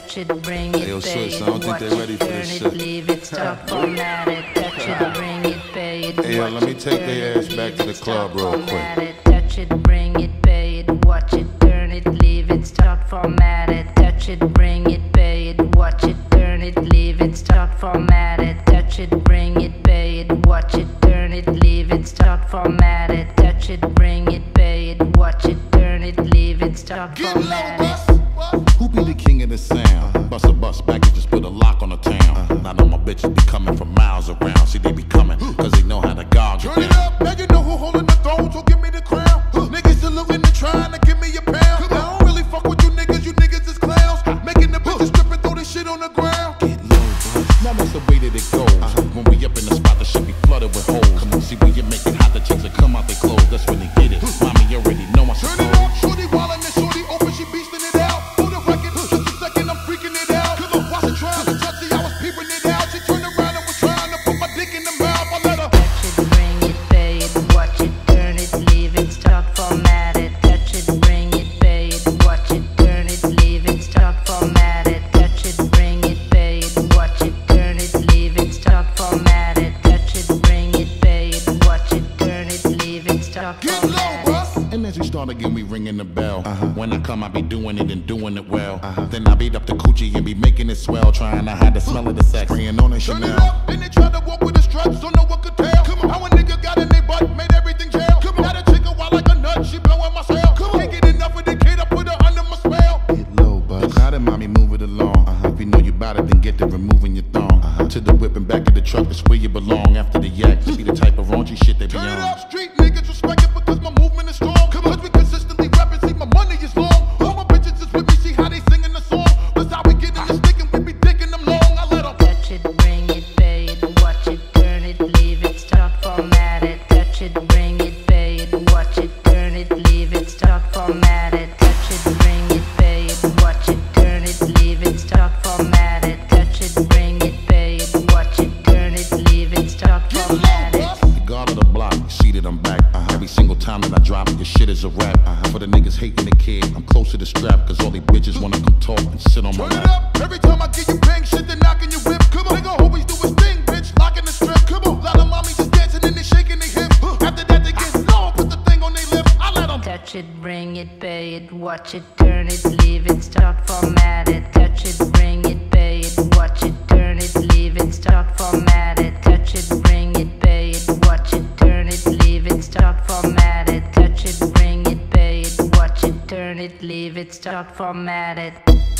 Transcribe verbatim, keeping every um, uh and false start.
touch it, bring it, Hey, yo, pay Swiss, it, I don't think watch they ready it, for turn this it, shit. leave it, stop, format it, touch it, bring it, pay it, Hey, yo, watch let me it, take turn their it, ass back leave to the it, club stop, real format quick. it, touch it, bring it, pay it, watch it, turn it, leave it, start, format it, touch it, bring it, pay it, watch it, turn it, leave it, start, format it, touch it, bring it, pay it, watch it, turn it, leave it, start, format it, touch it, bring it, pay it, watch it, turn it, leave it, start, format it. Who be the king of the sound? Bust a bus back and just put a lock on the town. Now know my bitches be coming from miles around. See, they be coming, cause they know how to gog it Turn it down. up, now you know who holding the throne, so give me the crown. Niggas saluting and trying to give me a pound. I don't really fuck with you niggas, you niggas is clowns. Making the bitches strip and throw this shit on the ground. Get low, bro. Now that's the way that it goes. When we up in the spot, the shit be flooded with holes. Come on, see when you make it hot, the chicks that come out their clothes. That's when they get it. Mommy, you already know I Turn suppose. it up, shorty wildin' and shorty open, she beastin' it out. For the record, just a second, I'm freaking it out. Come on, watch it trying to touch it, I was peeping it out. She turned around and was trying to put my dick in the mouth. I let her Touch it, bring it, pay it, watch it, turn it, leave it, start, format it. Touch it, bring it, pay it, watch it, turn it, leave it, start, format it. Touch it, bring it, pay it, watch it, turn it, leave it, start, format it. Touch it, bring it, pay it, watch it, turn it, leave it, start, get format low, it. bus. And as we start again, we ringing the bell. When I come, I be doing it and doing it well. Then I beat up the coochie and be making it swell. Trying to hide the smell of the sex. Spraying on a Turn it Chanel. up, then they tried to walk with the struts, don't know what could tell. Come on, how a nigga got in their butt, made everything jail. Come on, got a chick a wild like a nut, she blowing my cell. Come on, can't get enough of the kid, I put her under my spell. Get low, bud. The crowd and mommy move it along. If you know you bout it, then get to removing your thong. To the whip and back of the truck, that's where you belong. After the yak, you be the type of raunchy shit they be Turn it on. up, street niggas respect it because my movement is strong. Come on, cause we consistently rapping, see my money is long. All my bitches is with me, see how they singing the song. That's how we get in the stick and we be dicking them long. I let them Touch it, bring it, pay it, watch it, turn it, leave it, start, format it. Touch it, bring it, pay it, watch it, turn it, leave it, start, format it. Touch it, bring it, pay it, watch it, turn it, leave it, start, format it. Touch it, bring it, pay it, watch it, turn it, leave it, start, get format low, it. bus. The guard of the block, you see that I'm back. Every single time that I drop, your shit is a rap. For the niggas hating the kid, I'm close to the strap. Cause all these bitches wanna come talk and sit on my Turn it lap. up, every time I get you bang shit, they knocking your whip. Come on, nigga always do his thing, bitch, locking the strip. Come on, lot of mommies just dancing and they shaking their hips. After that they get low, put the thing on their lip. I let them Touch it, bring it, pay it, watch it, turn it, leave it, start, format it. Touch it, bring it, pay it, watch it, turn it, leave it, start, format it. Touch it, bring it, pay it, watch it, turn it, leave it, start, format it. Touch it, bring it, pay it, watch it, turn it, leave it, start, format it.